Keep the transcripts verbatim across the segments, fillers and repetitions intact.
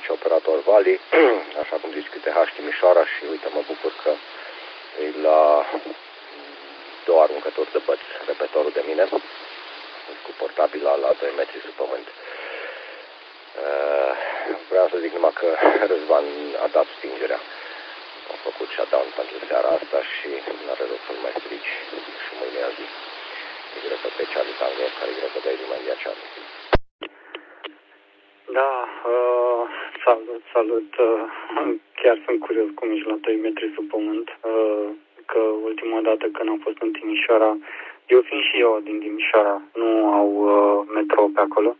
deci operator Vali, așa cum zici, Q T H Timișoara și uite, mă bucur că e la două aruncături de băți repetorul de mine, cu portabila la doi metri sub pământ. Uh, vreau să zic numai că Răzvan a dat stingerea. A făcut shutdown pentru seara asta și n-are rost să-l mai strici și mâine a zi. Y P Charlie Tango, care Y P Lima India Charlie. Da, uh, salut, salut. Uh, chiar sunt curios cum ești la doi metri sub pământ, uh, că ultima dată când am fost în Timișoara, eu fiind și eu din Timișoara, nu au uh, metrou pe acolo.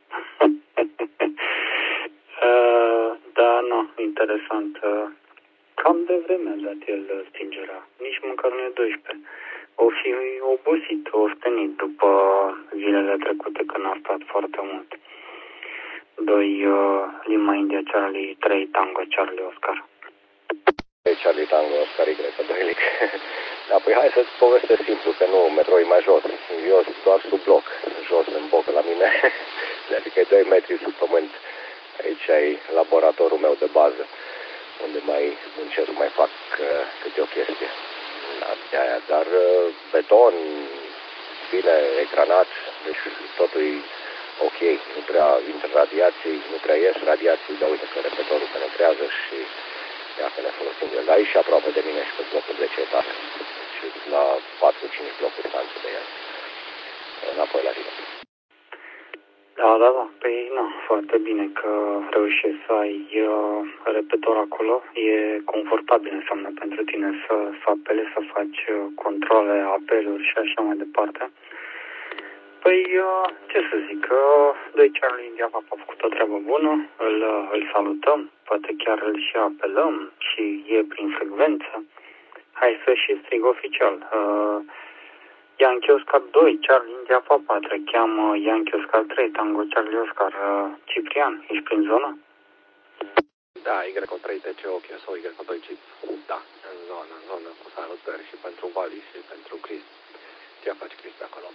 uh, da, nu, interesant. Uh, cam de vreme a dat el stingerea, nici măcar nu e doisprezece. O fi obosit, ostenit după zilele trecute când a stat foarte mult. doi uh, Lima India Charlie, trei Tango Charlie Oscar. trei Charlie Tango Oscar Y doi Lic. Da, păi hai să-ți povestesc simplu, că nu, metrou e mai jos. Eu doar sub bloc, jos în boc la mine. Adică e doi metri sub pământ. Aici ai laboratorul meu de bază, unde mai încerc, mai fac uh, câte o chestie. De aia, dar uh, beton, bine ecranat, deci totul e ok, nu prea intră radiații, nu prea ies radiații, dar uite că repetorul penetrează și ia că ne folosim de el. Dar e și aproape de mine și pe blocul zece etage, și la patru cinci blocuri distanță de el. Înapoi la tine. Da, da, da, păi nu, foarte bine că reușești să ai uh, repetor acolo, e confortabil înseamnă pentru tine să, să apele, să faci uh, controle, apeluri și așa mai departe. Păi, uh, ce să zic, uh, doi Charlie India Papa a făcut o treabă bună, îl, îl salutăm, poate chiar îl și apelăm și e prin frecvență. Hai să și strig oficial. Uh, Yankee Oscar doi, Charlie India Papa, te cheamă Yankee Oscar trei, Tango Charlie Oscar. Uh, Ciprian, ești prin zonă? Da, Y trei T C ochi sau Y doi Chip. Da, în zonă, în zonă cu salutări și pentru Vali și pentru Chris. Ce faci, Chris, pe acolo?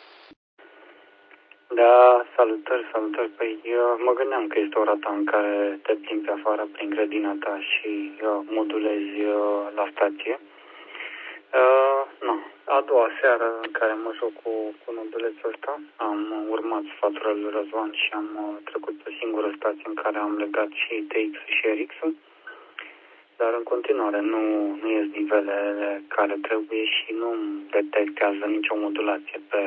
Da, salutări, salutări. Păi eu mă gândeam că este ora ta în care te plimbi pe afară prin grădina ta și uh, modulezi uh, la stație. Uh, nu. A doua seară în care mă joc cu, cu nodulețul ăsta, am urmat sfaturile lui Răzvan și am uh, trecut pe singură stație în care am legat și T X-ul și R X-ul, dar în continuare nu, nu ies nivelele care trebuie și nu detectează nicio modulație pe,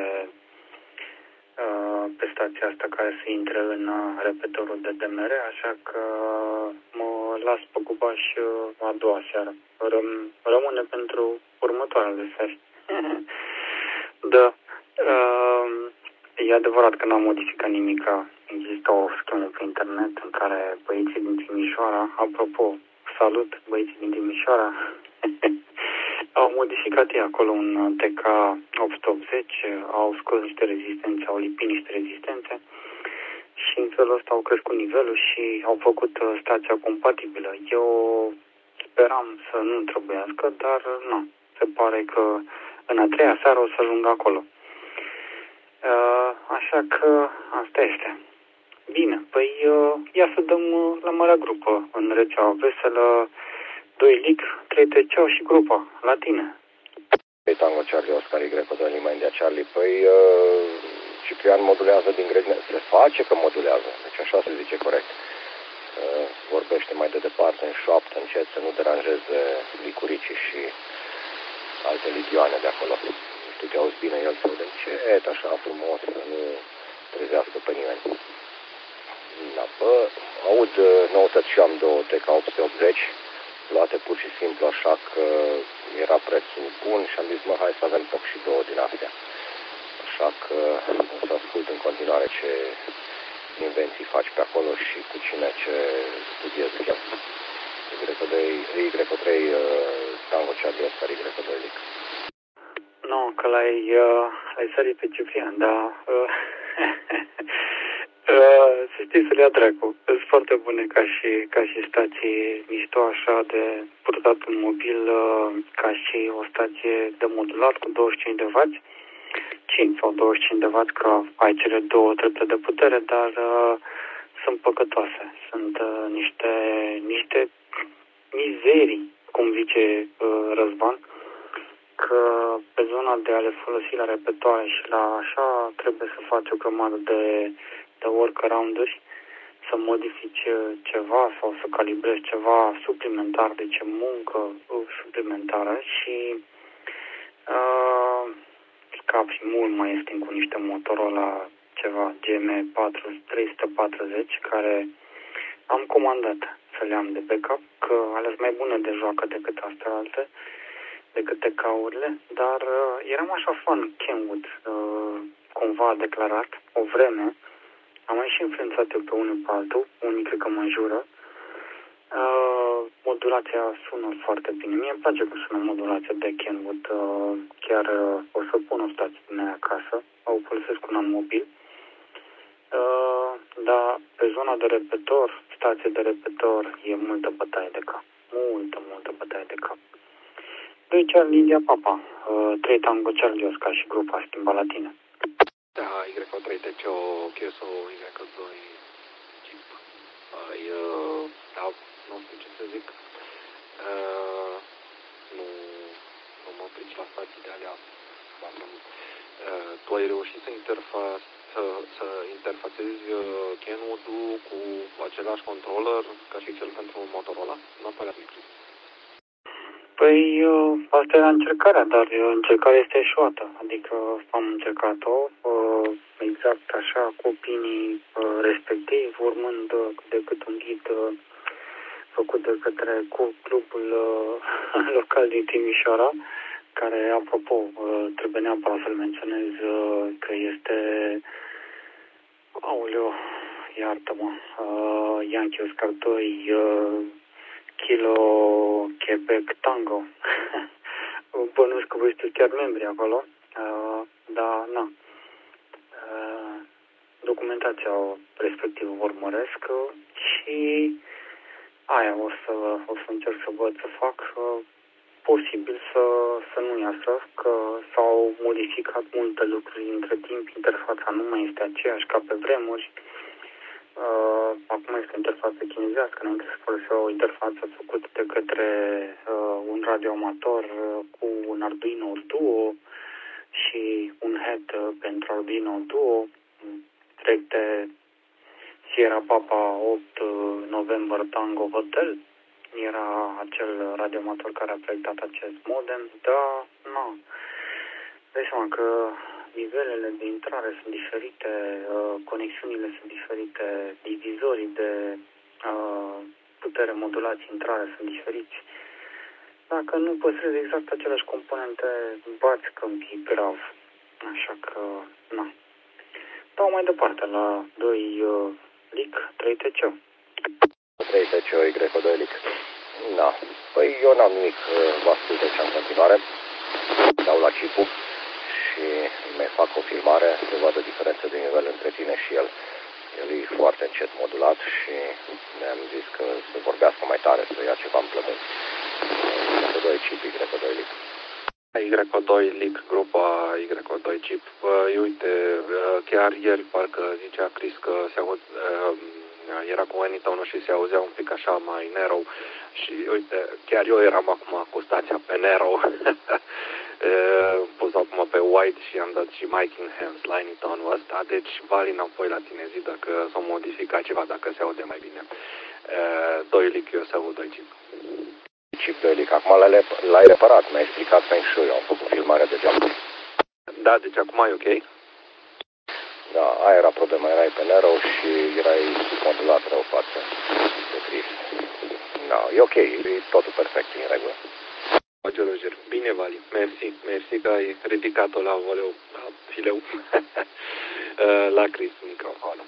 uh, pe stația asta care să intre în uh, repetorul de D M R, așa că mă las pe gubaș uh, a doua seară. Răm, rămâne pentru următoarele seri. Da. Uh, e adevărat că n-am modificat nimica. Există o schemă pe internet în care băieții din Timișoara, apropo, salut băieții din Timișoara, au modificat ei acolo un T K opt sute optzeci, au scos niște rezistențe, au lipit niște rezistențe și în felul ăsta au crescut nivelul și au făcut stația compatibilă. Eu speram să nu trebuiască, dar nu. Se pare că în a treia seară o să ajung acolo. Așa că asta este. Bine, păi ia să dăm la marea grupă în rețeaua veselă, doi Lic, trei T C și grupa, la tine. trei Tango Charlie Oscar Y doi Lima India Charlie, păi uh, Ciprian modulează din grădină, se face că modulează, deci așa se zice corect. Uh, vorbește mai de departe, în șoaptă, încet, să nu deranjeze licuricii și alte ligioane de acolo. Nu știu, te auzi bine el sau de încet, așa frumos, să nu trezească pe nimeni. Da, bă, aud noutăți și am două T K opt sute optzeci, luate pur și simplu așa că era prețul bun și am zis, mă, hai să avem foc și două din astea. Așa că o să ascult în continuare ce invenții faci pe acolo și cu cine ce studiezi chiar. Y trei Tango Charlie Oscar Y doi Lic. Nu, că l-ai, uh, l-ai sărit pe Ciprian, dar uh, uh, să știi să le atragă. Sunt foarte bune ca și, ca și stații mișto așa de purtat în mobil, uh, ca și o stație de modulat cu douăzeci și cinci de wați, cinci sau douăzeci și cinci de wați, că ai cele două trepte de putere, dar uh, sunt păcătoase. Sunt uh, niște, niște mizerii, cum zice uh, Răzvan, că pe zona de a le folosi la repetoare și la așa trebuie să faci o grămadă de, de workaround-uri, să modifici ceva sau să calibrezi ceva suplimentar, deci muncă uh, suplimentară și uh, scapi mult mai ieftin cu niște Motorola ceva G M patru trei sute patruzeci care am comandat să le am de backup, că ales mai bune de joacă decât astea alte, decât T K-urile, dar uh, eram așa fan Kenwood, uh, cumva a declarat, o vreme, am mai și influențat eu pe unul pe altul, unii cred că mă înjură. Uh, modulația sună foarte bine. Mie îmi place cum sună modulația de Kenwood. Uh, chiar uh, o să pun o stație din aia acasă. O folosesc un an mobil. Uh, dar pe zona de repetor, stație de repetor, e multă bătaie de cap. Multă, multă bătaie de cap. doi Charlie India Papa, uh, trei Tango Charlie Oscar și grupa schimba la tine. Da, Y trei T C O, Cheso, Y doi Chip. Ai, uh, da, nu știu ce să zic. Uh, nu, nu mă prici la stații de alea. Uh, tu ai reușit să, interfa, să, să interfațezi uh, Kenwood-ul cu același controller ca și cel pentru Motorola? Nu apărea micro. Păi, uh, asta era încercarea, dar uh, încercarea este eșuată. Adică am încercat-o uh, exact așa, cu opinii uh, respectiv, urmând uh, de cât un ghid uh, făcut de către clubul uh, local din Timișoara, care, apropo, uh, trebuie neapărat să-l menționez uh, că este, aoleu, iartă-mă, uh, Yankee Oscar doi, uh, Kilo Quebec Tango. Bănuiesc că voi sunteți chiar membri acolo, uh, dar na. Uh, documentația respectivă urmăresc uh, și aia o să, o să încerc să văd să fac. Uh, posibil să, să nu iasă, că s-au modificat multe lucruri între timp, interfața nu mai este aceeași ca pe vremuri. Uh, acum este interfață chinezească, înainte să folosea o interfață făcută de către uh, un radioamator uh, cu un Arduino Duo și un head uh, pentru Arduino Duo, direct de Sierra Papa opt uh, November Tango Hotel. Era acel radioamator care a proiectat acest modem, dar nu. Dai seama că nivelele de intrare sunt diferite, uh, conexiunile sunt diferite, divizorii de uh, putere, modulație, intrare sunt diferiți. Dacă nu păstrezi exact aceleași componente, bați câmpii grav. Așa că, na. Dau mai departe la doi uh, L I C, trei T C O. trei T C O, Y doi L I C. Da. Păi eu n-am nimic, vă ascult deci în continuare. Dau la chipul și mai fac o filmare să vadă diferența de nivel între tine și el. El e foarte încet modulat și ne-am zis că să vorbească mai tare, să ia ceva în plămâni. Y doi chip, Y doi L I C. Y doi L I C, grupa Y doi chip. Uh, uite, uh, chiar ieri parcă zicea Chris că se aud, uh, era cu Anytone și se auzea un pic așa mai narrow și uite, chiar eu eram acum cu stația pe narrow. Am pus acum pe wide și am dat și mic enhanced la Anytone-ul ăsta, deci vali înapoi la tine, zi dacă s-a modificat ceva, dacă se aude mai bine. Uh, doi L I C, eu se aud doi chip. Chip doi L I C, acum l-ai reparat, mi-ai explicat Feng Shui, am făcut filmarea degeaba. Da, deci acum e ok? Da, aia era problema, erai pe narrow și erai modulat rău față de Chris. Da, e ok, e totul perfect, e în regulă. Roger, Roger. Bine, Vali, mersi, mersi că ai ridicat-o la voleu, la fileu, la Chris microfonul.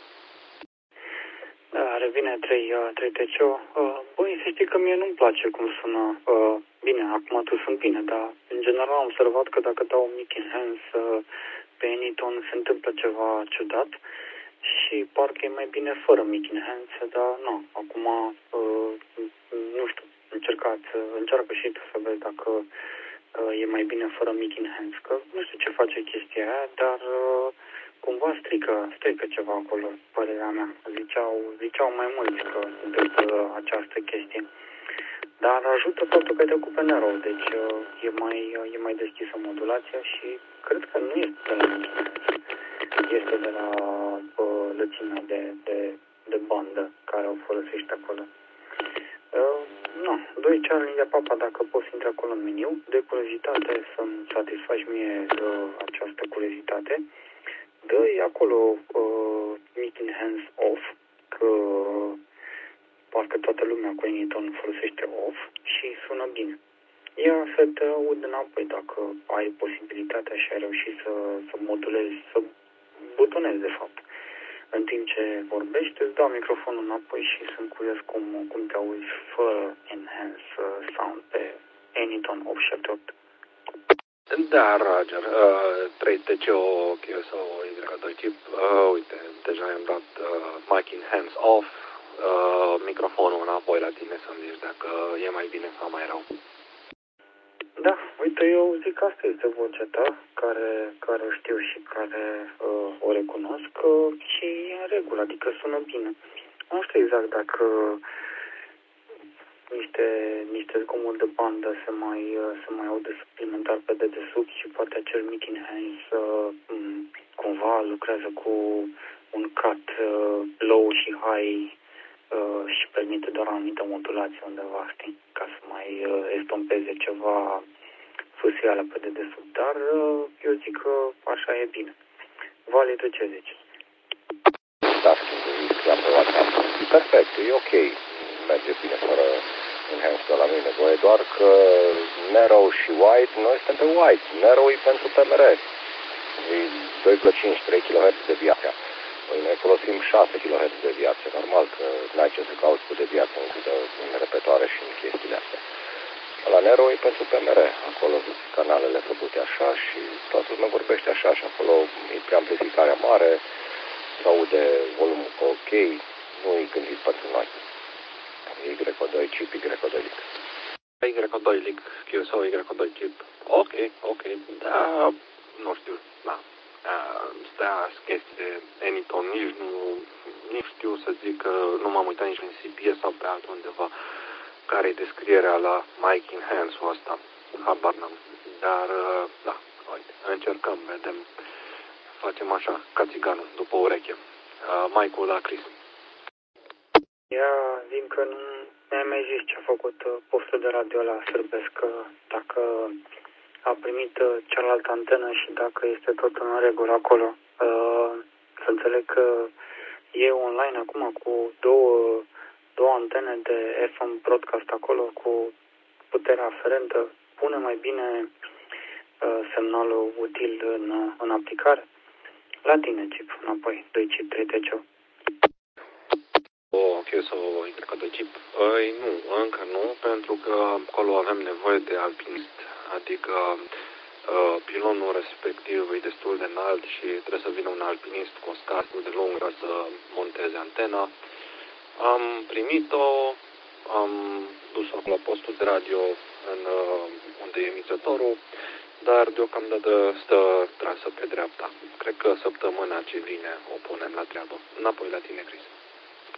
Da, revine trei T C O. Uh, băi, să știi că mie nu-mi place cum sună. Uh, bine, acum tu sunt bine, dar în general am observat că dacă dau un mic enhance uh, pe Anytone se întâmplă ceva ciudat și parcă e mai bine fără mic enhance, dar nu, acum uh, nu știu, încercați, încearcă și tu să vezi dacă uh, e mai bine fără mic enhance, că nu știu ce face chestia aia, dar uh, cumva strică, strică ceva acolo, părerea mea. ziceau, ziceau mai mulți că întâmplă această chestie. Dar ajută faptul că ai trecut pe narrow, deci e mai, e mai deschisă modulația și cred că nu este de la este de la uh, lățimea de, de, de bandă care o folosești acolo. Uh, nu, doi Charlie de papa, dacă poți intra acolo în meniu, de curiozitate să-mi satisfaci mie uh, această curiozitate, dă-i acolo uh, meeting hands off, că parcă toată lumea cu Anytone folosește off și sună bine. Ia să te aud înapoi dacă ai posibilitatea și ai reușit să, să modulezi, să butonezi de fapt. În timp ce vorbești, îți dau microfonul înapoi și sunt curios cum, cum te auzi fără enhance sound pe Anytone opt șapte opt. Da, Roger, uh, trei T C O sau Y doi chip, uh, uite, deja i-am dat uh, mic in hands off, uh, microfonul înapoi la tine să-mi zici dacă e mai bine sau mai rău. Da, uite, eu zic că asta este vocea ta, care, care o știu și care uh, o recunosc uh, și e în regulă, adică sună bine. Nu știu exact dacă niște, niște zgomot de bandă se mai, uh, se mai aude suplimentar pe dedesubt și poate acel mic in hands uh, cumva lucrează cu un cut uh, low și high uh, și permite doar o anumită modulație undeva, știi, ca să mai uh, estompeze ceva fusială pe dedesubt, dar uh, eu zic că așa e bine. Vali, tu ce zici? Da, l-am provat asta. Perfect, e ok. Merge bine fără enhance la mine nevoie, doar că narrow și wide, noi suntem pe wide. Narrow e pentru P M R. E doi virgulă cinci trei kilohertz de viață. Noi folosim șase kilohertz de viață. Normal că n-ai ce să cauți cu de viață în, în repetoare și în chestiile astea. La narrow e pentru P M R. Acolo sunt canalele făcute așa și toată lumea vorbește așa și acolo e preamplificarea mare, se aude volumul ok, nu e gândit pentru noi. Y doi chip, Y doi lic. Y doi lic, Q S O, Y doi chip. Ok, ok, da, nu știu, da. Astea chestii de Anytone, nici nu, nici știu să zic că nu m-am uitat nici în C P S sau pe altundeva care e descrierea la mic in hands-ul ăsta. Habar n-am. Dar, da, uite, încercăm, vedem, facem așa, ca țiganul, după ureche. Uh, Mic-ul la Chris. Ia, zic că nu mi-ai mai zis ce a făcut postul de radio la Sârbesc, că dacă a primit cealaltă antenă și dacă este tot în regulă acolo. Uh, să înțeleg că e online acum cu două, două antene de F M broadcast acolo cu puterea aferentă. Pune mai bine uh, semnalul util în, în aplicare. La tine, chip, înapoi, doi chip, trei T C O. O, Q S O, Y doi chip. Ei, nu, încă nu, pentru că acolo avem nevoie de alpinist, adică uh, pilonul respectiv e destul de înalt și trebuie să vină un alpinist cu o scară destul de lungă să monteze antena. Am primit-o, am dus-o la postul de radio în, uh, unde e emițătorul, dar deocamdată stă trasă pe dreapta. Cred că săptămâna ce vine o punem la treabă. Înapoi la tine, Chris.